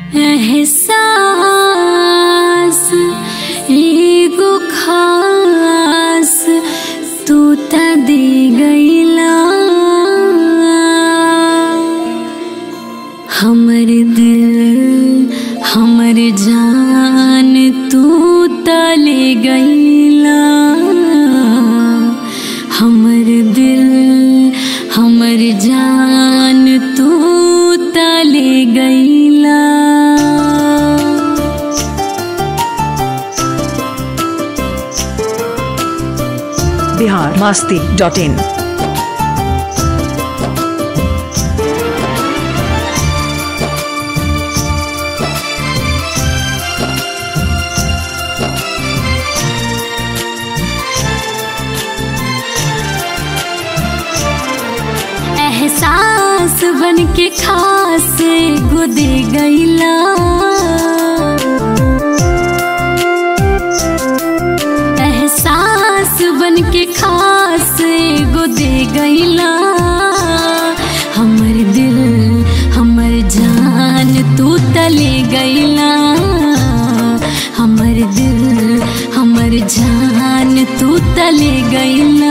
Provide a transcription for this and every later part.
एहसास एगो खास तू त दे गईला। हमर दिल हमर जान तू त ले गईला। हमर दिल हमर जान तू त ले गईला। biharmasti.in एहसास बन के खास गुदे गईला। एहसास बन के खास गुदे गईला। हमर दिल हमर जान तू तले गईला। हमर दिल हमर जान तू तले गईला।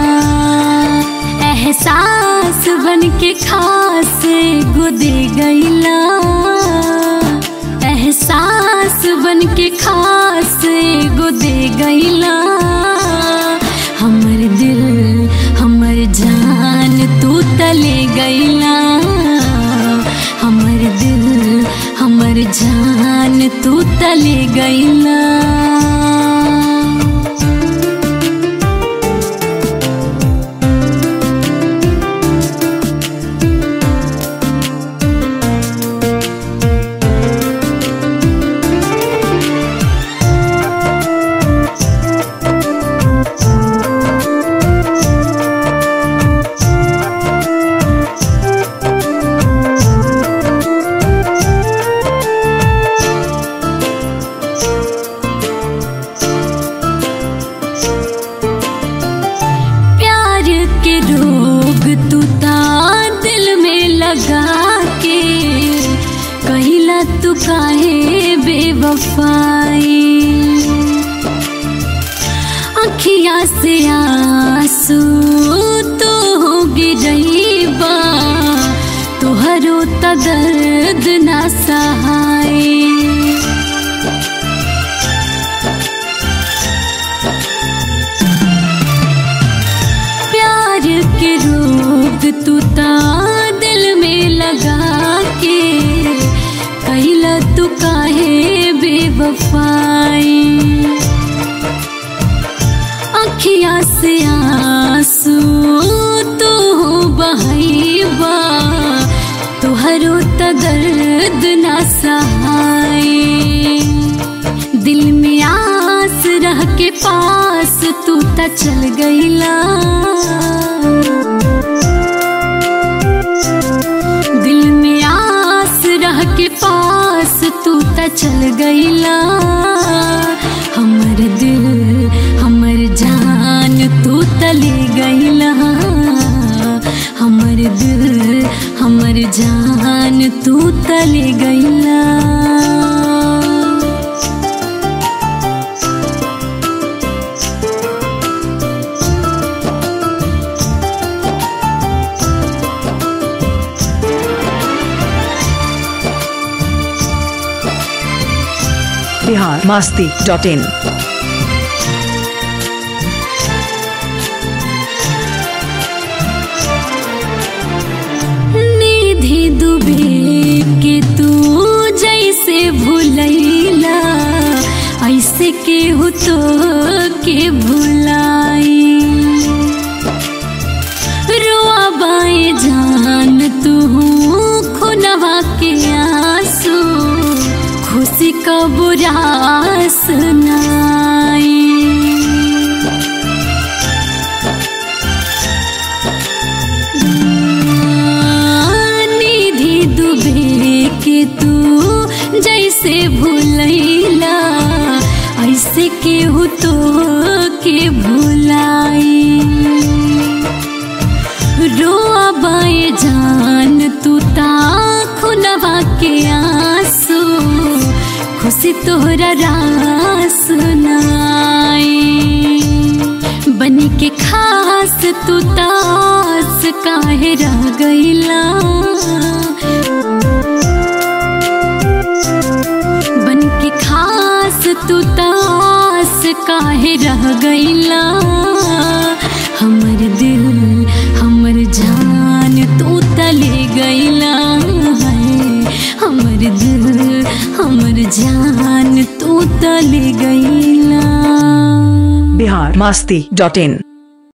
एहसास बन के खास गुदे गईला। एहसास बन के खास गुदे गईला। हमर दिल हमर जान तू तले गईला। हमर दिल हमर जान तू तले गईला। तू ता दिल में लगा के कहिला तू काहे बेवफाई। अखियाँ से आंसू तो हो गिरईबा तोहरो त दर्द ना सहाय। के रोग तू ता दिल में लगा के कहिला तू काहे बेवफाई। अखियाँ से आंसू तो हो बहईबा तोहरो त दर्द ना सहाय। दिल में आस रह के पास तू त चल गईला। दिल में आस रह के पास तू त चल गईला। हमर दिल हमर जान तू तले गईला। हमर दिल हमर जान तू तले गईला। biharmasti.in निधि दुबे के तू जैसे भूलैला ऐसे केहू तो के भुलाई। रोआ बाए जान तू खुनवा के आंसू खुशी का बुरा सुनाई। निधि दुबे के तू जैसे भूलैला ऐसे केहू तो के भुलाई। रोआ बाए जान तू ता खुनवा के आंसू कैसे तोहरा रास सुनाई। बन के खास तू तास काहे रह गईला। बन के खास तू तास काहे रह गईला। हमर दिल हमर जान तू तले गईला। हमर दिल हमर जान तू तले गईला। biharmasti.in